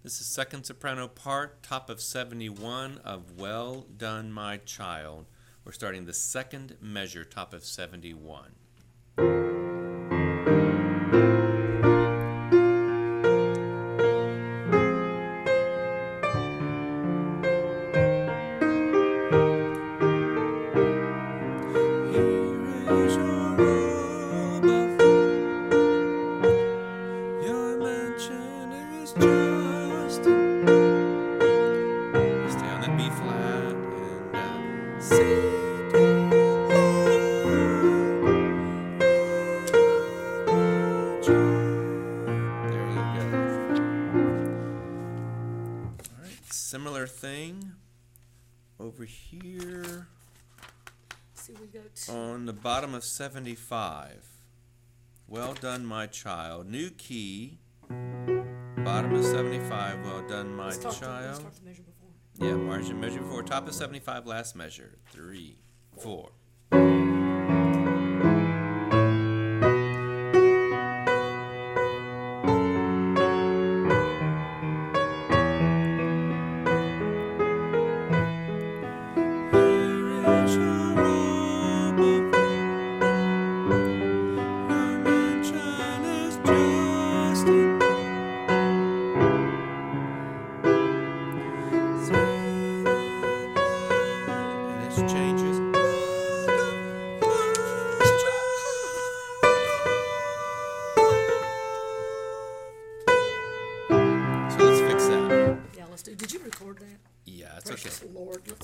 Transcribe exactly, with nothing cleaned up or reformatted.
This is second soprano part, top of seventy-one of Well Done My Child. We're starting the second measure, top of seventy-one. Similar thing over here See, we go to on the bottom of seventy-five. Well Done My Child. New key. Bottom of seventy-five. Well Done My let's start Child. The, let's start the measure before. Yeah, margin measure before. Top of seventy-five, last measure. Three, four.